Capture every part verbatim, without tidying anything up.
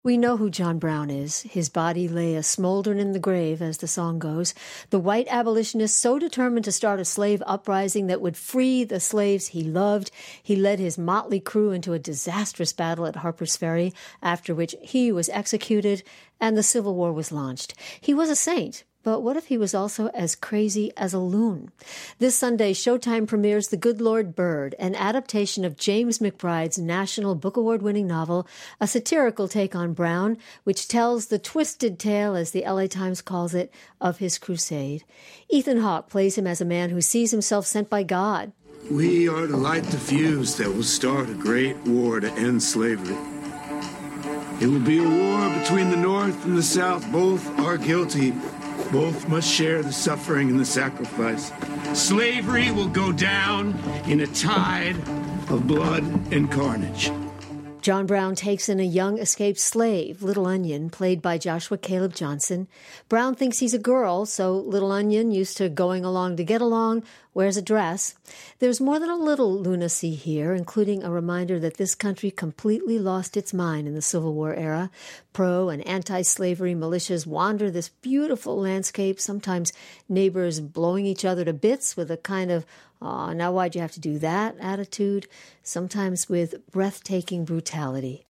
We know who John Brown is. His body lay a smoldering in the grave, as the song goes. The white abolitionist so determined to start a slave uprising that would free the slaves he loved, he led his motley crew into a disastrous battle at Harper's Ferry, after which he was executed and the Civil War was launched. He was a saint. But what if he was also as crazy as a loon? This Sunday, Showtime premieres The Good Lord Bird, an adaptation of James McBride's National Book Award-winning novel, a satirical take on Brown, which tells the twisted tale, as the L A Times calls it, of his crusade. Ethan Hawke plays him as a man who sees himself sent by God. We are to light the fuse that will start a great war to end slavery. It will be a war between the North and the South. Both are guilty. Both must share the suffering and the sacrifice. Slavery will go down in a tide of blood and carnage. John Brown takes in a young escaped slave, Little Onion, played by Joshua Caleb Johnson. Brown thinks he's a girl, so Little Onion, used to going along to get along, wears a dress. There's more than a little lunacy here, including a reminder that this country completely lost its mind in the Civil War era. Pro- and anti-slavery militias wander this beautiful landscape, sometimes neighbors blowing each other to bits with a kind of "Aw, now why'd you have to do that?" attitude, sometimes with breathtaking brutality.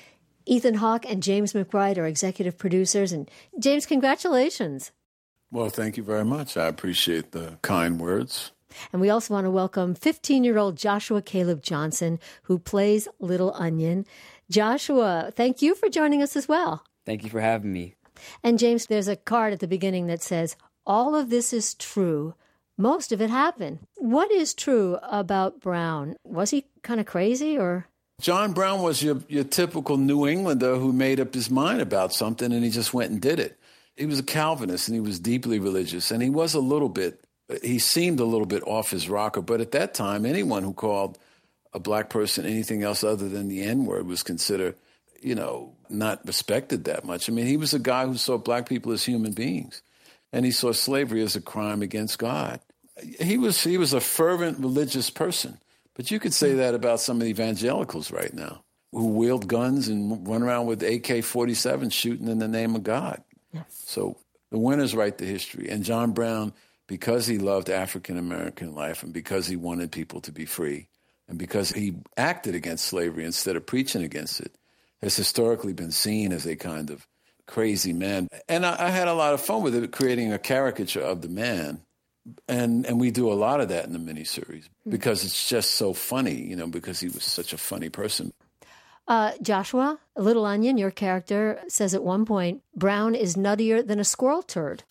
Ethan Hawke and James McBride are executive producers. And James, congratulations. Well, thank you very much. I appreciate the kind words. And we also want to welcome fifteen-year-old Joshua Caleb Johnson, who plays Little Onion. Joshua, thank you for joining us as well. Thank you for having me. And James, there's a card at the beginning that says, "All of this is true. Most of it happened." What is true about Brown? Was he kind of crazy, or? John Brown was your, your typical New Englander who made up his mind about something and he just went and did it. He was a Calvinist and he was deeply religious, and he was a little bit, he seemed a little bit off his rocker. But at that time, anyone who called a black person anything else other than the N-word was considered, you know, not respected that much. I mean, he was a guy who saw black people as human beings, and he saw slavery as a crime against God. He was he was a fervent religious person, but you could say that about some of the evangelicals right now who wield guns and run around with A K forty-seven shooting in the name of God. Yes. So the winners write the history. And John Brown, because he loved African-American life and because he wanted people to be free and because he acted against slavery instead of preaching against it, has historically been seen as a kind of crazy man. And I, I had a lot of fun with it, creating a caricature of the man. And and we do a lot of that in the miniseries because it's just so funny, you know, because he was such a funny person. Uh, Joshua, Little Onion, your character, says at one point, Brown is nuttier than a squirrel turd.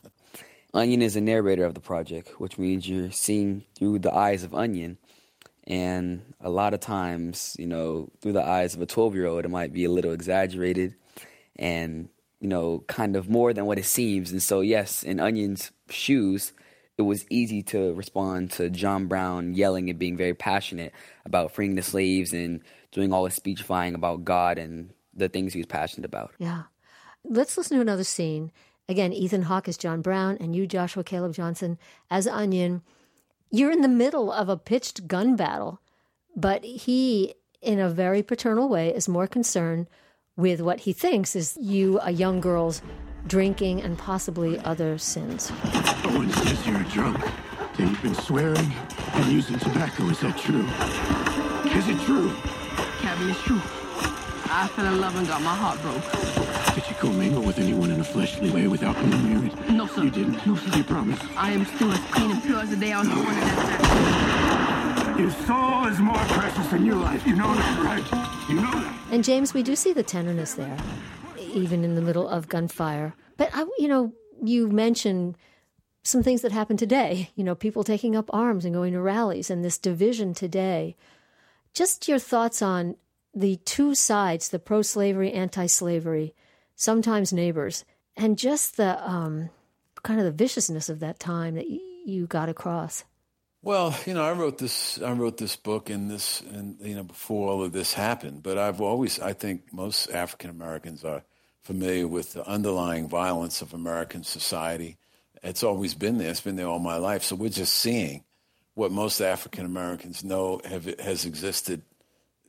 Onion is a narrator of the project, which means you're seeing through the eyes of Onion. And a lot of times, you know, through the eyes of a twelve-year-old, it might be a little exaggerated and, you know, kind of more than what it seems. And so, yes, in Onion's shoes, it was easy to respond to John Brown yelling and being very passionate about freeing the slaves and doing all his speechifying about God and the things he was passionate about. Yeah. Let's listen to another scene. Again, Ethan Hawke as John Brown and you, Joshua Caleb Johnson, as Onion. You're in the middle of a pitched gun battle, but he, in a very paternal way, is more concerned with what he thinks is you, a young girl's drinking and possibly other sins. Owen says you're a drunk, that you've been swearing and using tobacco. Is that true? Is it true? Cabby, it's true. I fell in love and got my heart broke. Did you co-mingle with anyone in a fleshly way without being married? No, sir. You didn't? No, sir. You promise? I am still as clean and pure as the day I was born in that Your soul is more precious than your life. You know that, right? You know that. And James, we do see the tenderness there, even in the middle of gunfire. But, I, you know, you mentioned some things that happen today, you know, people taking up arms and going to rallies and this division today. Just your thoughts on the two sides, the pro-slavery, anti-slavery, sometimes neighbors, and just the um, kind of the viciousness of that time that y- you got across. Well, you know, I wrote this. I wrote this book in this, and you know, before all of this happened. But I've always, I think, most African Americans are familiar with the underlying violence of American society. It's always been there. It's been there all my life. So we're just seeing what most African Americans know have has existed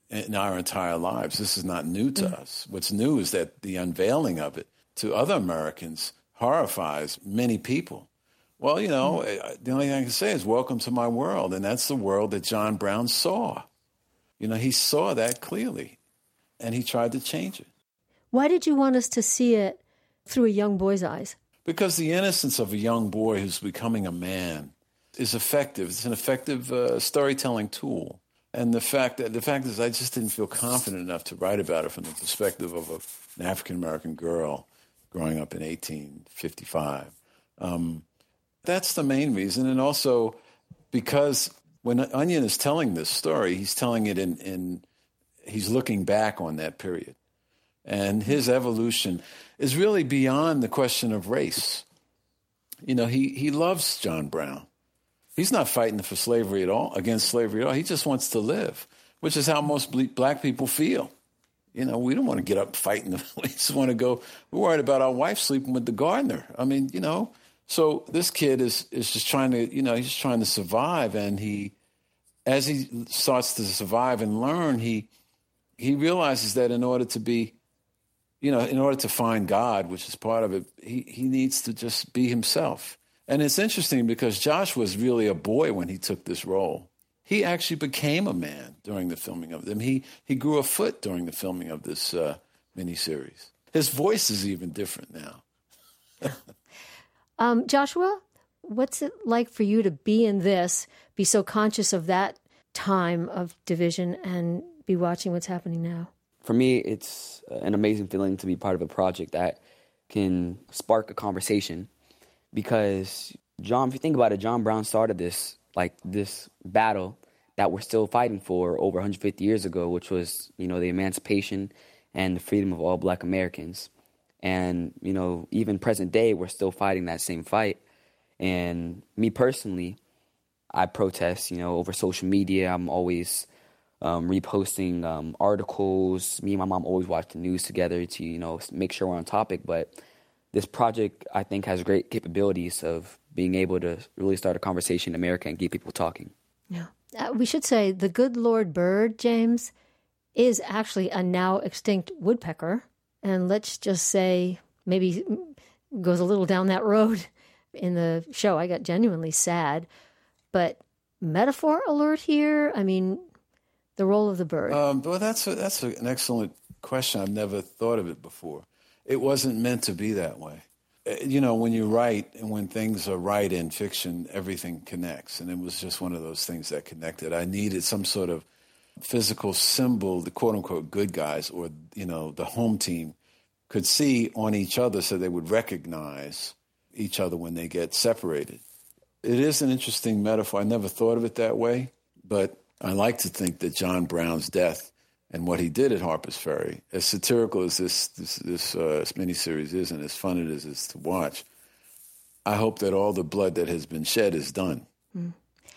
in our entire lives. This is not new to mm. us. What's new is that the unveiling of it to other Americans horrifies many people. Well, you know, mm. the only thing I can say is welcome to my world. And that's the world that John Brown saw. You know, he saw that clearly, and he tried to change it. Why did you want us to see it through a young boy's eyes? Because the innocence of a young boy who's becoming a man is effective. It's an effective uh, storytelling tool. And the fact that the fact is, I just didn't feel confident enough to write about it from the perspective of a, an African-American girl growing up in eighteen fifty-five. Um, that's the main reason. And also because when Onion is telling this story, he's telling it in, in he's looking back on that period. And his evolution is really beyond the question of race. You know, he, he loves John Brown. He's not fighting for slavery at all, against slavery at all. He just wants to live, which is how most black people feel. You know, we don't want to get up fighting. We just want to go, we're worried about our wife sleeping with the gardener. I mean, you know, so this kid is, is just trying to, you know, he's trying to survive. And he, as he starts to survive and learn, he he realizes that in order to be, you know, in order to find God, which is part of it, he, he needs to just be himself. And it's interesting because Josh was really a boy when he took this role. He actually became a man during the filming of them. He he grew a foot during the filming of this uh, miniseries. His voice is even different now. um, Joshua, what's it like for you to be in this, be so conscious of that time of division, and be watching what's happening now? For me, it's an amazing feeling to be part of a project that can spark a conversation. Because John, if you think about it, John Brown started this, like this battle that we're still fighting for over one hundred fifty years ago, which was, you know, the emancipation and the freedom of all black Americans. And, you know, even present day, we're still fighting that same fight. And me personally, I protest, you know, over social media. I'm always um, reposting um, articles. Me and my mom always watch the news together to, you know, make sure we're on topic. But this project, I think, has great capabilities of being able to really start a conversation in America and get people talking. Yeah. Uh, we should say the good Lord bird, James, is actually a now extinct woodpecker. And let's just say maybe goes a little down that road in the show. I got genuinely sad. But metaphor alert here, I mean, the role of the bird. Um, well, that's, a, that's a, an excellent question. I've never thought of it before. It wasn't meant to be that way. You know, when you write and when things are right in fiction, everything connects. And it was just one of those things that connected. I needed some sort of physical symbol, the quote-unquote good guys or, you know, the home team could see on each other so they would recognize each other when they get separated. It is an interesting metaphor. I never thought of it that way, but I like to think that John Brown's death and what he did at Harper's Ferry, as satirical as this this, this uh, miniseries is and as fun it is, is to watch, I hope that all the blood that has been shed is done. Mm.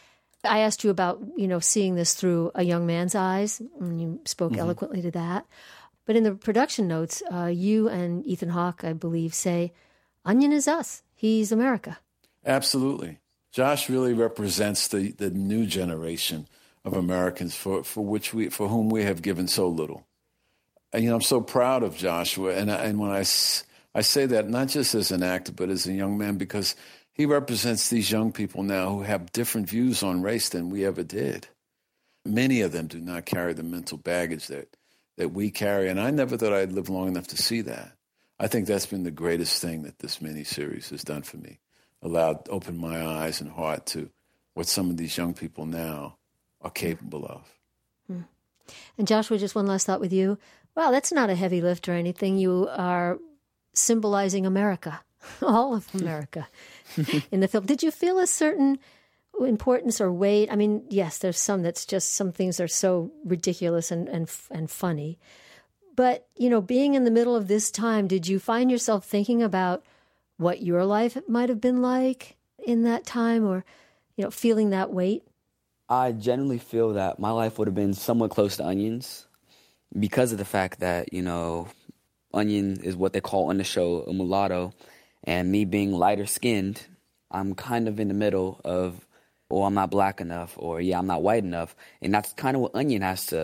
I asked you about, you know, seeing this through a young man's eyes, and you spoke mm-hmm. eloquently to that. But in the production notes, uh, you and Ethan Hawke, I believe, say, Onion is us. He's America. Absolutely. Josh really represents the, the new generation of Americans for, for which we for whom we have given so little. And, you know, I'm so proud of Joshua. And, I, and when I, I say that not just as an actor, but as a young man, because he represents these young people now who have different views on race than we ever did. Many of them do not carry the mental baggage that, that we carry. And I never thought I'd live long enough to see that. I think that's been the greatest thing that this miniseries has done for me. Allowed, opened my eyes and heart to what some of these young people now are capable of. Hmm. And Joshua, just one last thought with you. Wow, that's not a heavy lift or anything. You are symbolizing America, all of America in the film. Did you feel a certain importance or weight? I mean, yes, there's some that's just, some things are so ridiculous and, and, and funny. But, you know, being in the middle of this time, did you find yourself thinking about what your life might have been like in that time, or, you know, feeling that weight? I generally feel that my life would have been somewhat close to Onion's because of the fact that, you know, Onion is what they call on the show a mulatto, and me being lighter skinned, I'm kind of in the middle of, oh, I'm not black enough, or yeah, I'm not white enough. And that's kind of what Onion has to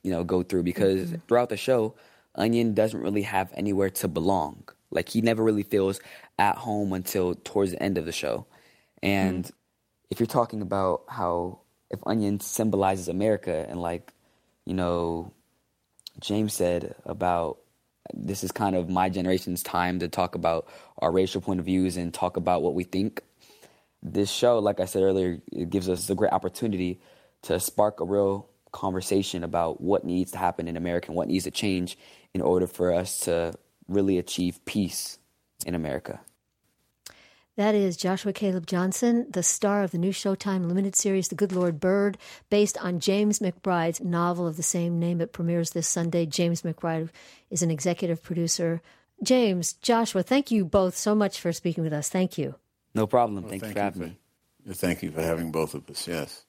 you know, go through because mm-hmm. throughout the show, Onion doesn't really have anywhere to belong. Like, he never really feels at home until towards the end of the show. And mm-hmm. if you're talking about how, if Onion symbolizes America and, like, you know, James said about this is kind of my generation's time to talk about our racial point of views and talk about what we think. This show, like I said earlier, it gives us a great opportunity to spark a real conversation about what needs to happen in America and what needs to change in order for us to really achieve peace in America. That is Joshua Caleb Johnson, the star of the new Showtime limited series, The Good Lord Bird, based on James McBride's novel of the same name. It premieres this Sunday. James McBride is an executive producer. James, Joshua, thank you both so much for speaking with us. Thank you. No problem. Well, thank, thank you for having you for, me. Thank you for having both of us, yes.